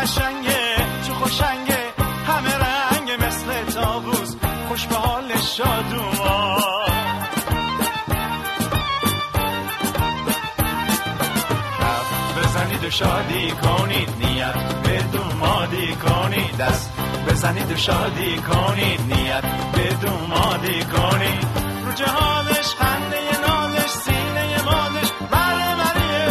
قشنگه چه خوشنگه همه رنگ مثل طاووس خوش به حال شادوما بزنید و شادی کنید نیت به دومادی کنید دست بزنید و شادی کنید نیت به دومادی کنید رو جهانش خنده نازش سینه مالش بره بریه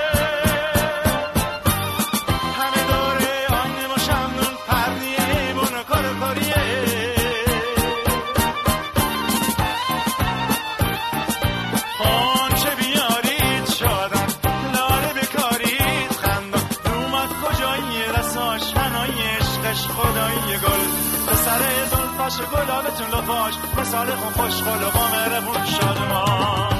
همه دوره آینه و شمنون پردیه ایمون و کار کاریه خانچه بیارید شادن لاله بکارید خندان دومد کجایی رساش فنای عشقش خدایی گل به سر زلفش گلابتون لپاش مثال خون خوشگل و قامرمون شادمان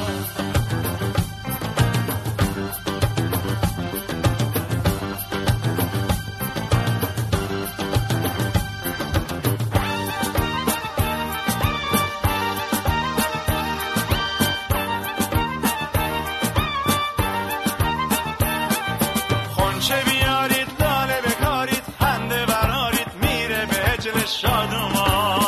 خونچه بیارید لاله بکارید خنده برارید میره به هجر شادمان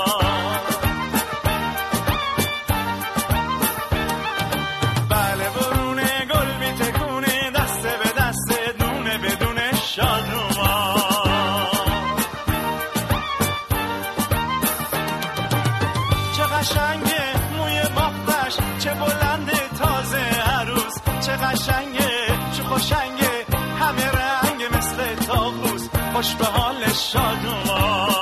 بله برونه گل بیتکونه دسته به دسته دونه بدونه شادمان چه قشنگه موی بافتش چه بلنده تازه عروس چه قشنگه چه خوشنگه همه رنگ مثل طاووس خوش به حال شادوما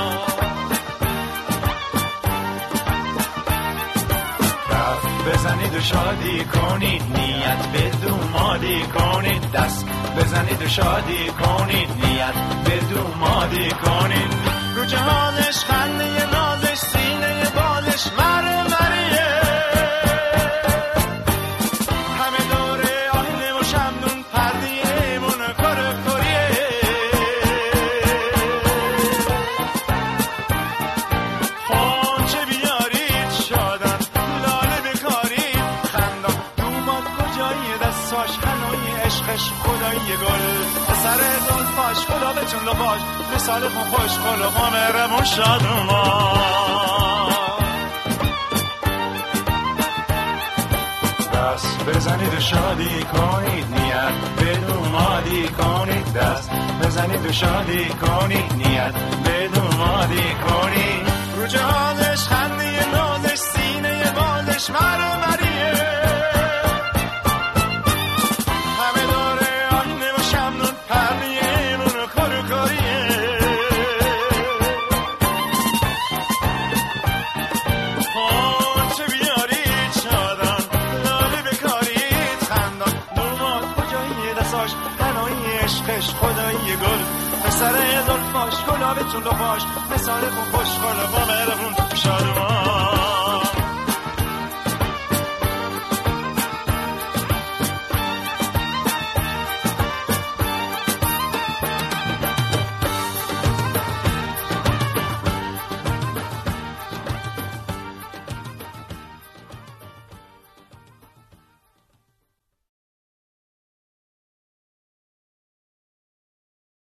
بزنید و شادی کنید نیت به دومادی کنید دست بزنید و شادی کنید نیت به دومادی کنید رو جهانش خنده نازش سینه بالش مره مریه همه دوره آینه و شمنون پردیه مون کار کاریه خانچه بیارید شادن لاله بکارید خندان دوماد کجایی دستاش هنوی عشقش خدایی گل به سر زلفاش گلابتون لپاش مثال خون خوشگل و قامرمون شادومان دست بزنید و شادی کنید نیت به دومادی کنید دست بزنید و شادی کنید نیت به دومادی کنید رو جهانش خنده نازش سینه بالش مرو مریه همه داره آینه و شمنون پردیه مونو کارو کاریه خانچه بیارید شادن لاله بکارید خندان دوماد کجایی دستاش هنوی عشقش خدایی گل به سر زلفاش گلابتون لپاش مثال خون خوشگل و قامرمون شادو